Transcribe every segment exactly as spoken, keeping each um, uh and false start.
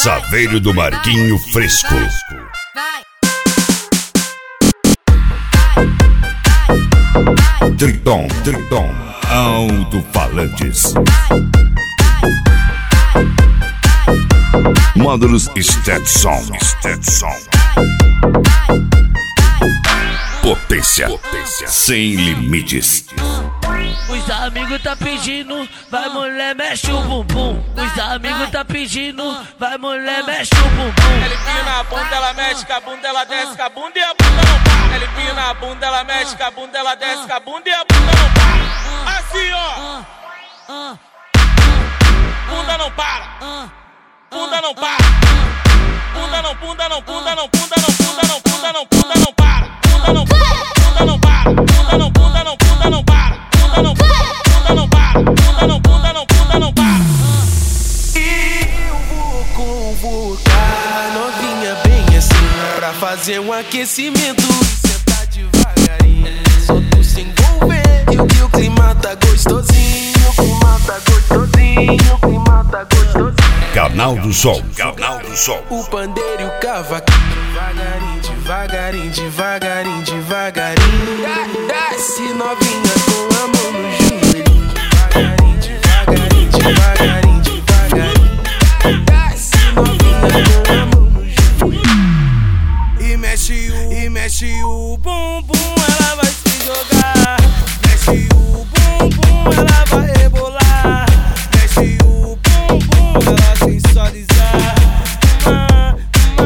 Saveiro do Marquinho Fresco. Triton, Triton, alto-falantes. Módulos Stetson, Stetson. Potência, potência sem limites. Os amigos tá pedindo, vai mulher, mexe o bumbum. Os amigos tá pedindo, vai mulher, mexe o bumbum. Ele pina a bunda, ela mexe, com a bunda ela desce, com a bunda e a bunda não para. Ele pina a bunda, ela mexe, com a bunda ela desce, com a bunda e a bunda não para. Assim ó, bunda não para, bunda não para, bunda não, bunda não, bunda não, bunda não, bunda não, bunda não, bunda não para, bunda não, bunda não para, bunda não, bunda não, bunda não para, bunda não, bunda não para, bunda não, bunda não, bunda não para. Eu vou convocar a novinha bem assim pra fazer um aquecimento e sentar devagarinho. Só tu se envolver que o que o clima tá gostosinho, o clima tá gostosinho, o clima tá gostosinho. Canal do Sol, Canal do Sol. O pandeiro e o cavaquinho, devagarinho, devagarinho, devagarinho, devagarinho. Desce novinha com a mão no joelho, devagarinho, devagarinho, devagarinho, devagarinho. Desce novinha com a mão no joelho. E mexe o, e mexe o bumbum, ela vai se jogar. Mexe o bumbum, ela vai rebolar. Mexe o bumbum, ela sensualizar. Ah,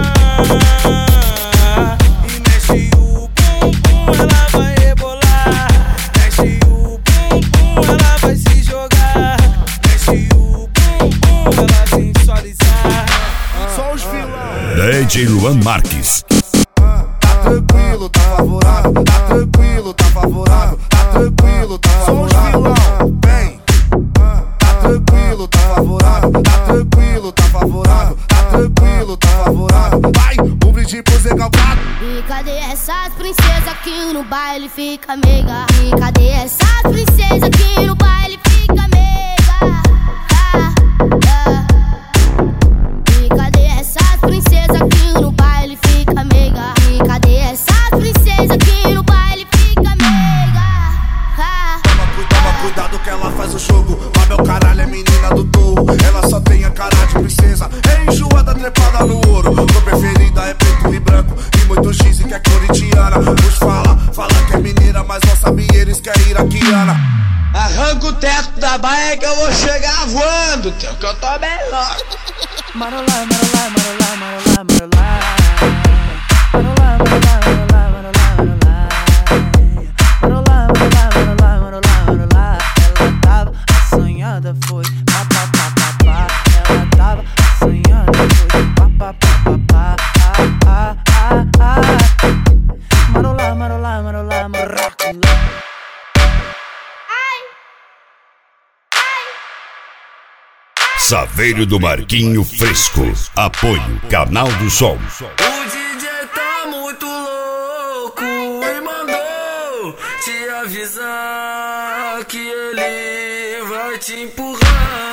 ah. E mexe o bumbum, ela vai rebolar. Mexe o bumbum, ela vai se jogar. Mexe o bumbum, ela sensualizar. Só os vilões. D J Luan Marques. Tá tranquilo, tá favorável. Tá tranquilo, tá favorável. Tá tranquilo, tá favorável. Vem. Tá tranquilo, tá favorável. Tá tranquilo, tá favorável. Tá tranquilo, tá favorável. Vai, um brinde pro Zé Calcado. E cadê essas princesas que no baile fica meiga? E cadê essas princesas que no baile fica meiga? Ah, ah. E cadê essas princesas que no baile fica meiga? E cadê essas princesas que no baile fica meiga? Ah, Toma cuidado, toma cuidado que ela faz o jogo. Mas meu caralho é menina do touro. Ela só tem a cara de princesa. É enjoada, trepada no ouro. Sua preferida é preto e branco. E muitos dizem que é corintiana. Nos fala, fala que é mineira, mas não sabe eles que é iraquiana. Arranca o teto da baia que eu vou chegar voando, que eu tô melhor. Marolá, marolá, marolá, marolá, marolá. Marolá, marolá, marolá, marolá, marolá. Marolá, marolá, marolá, marolá, marolá. Ela tava assanhada, foi pá, pá, pá, pá, pá. Ela tava assanhada, foi pá, pá, pá, pá, pá. Ah, ah, ah, ah. Marolá, marolá, marolá, marolá. Saveiro do Marquinho Fresco. Apoio Canal do Sol. O D J tá muito louco e mandou te avisar que ele vai te empurrar.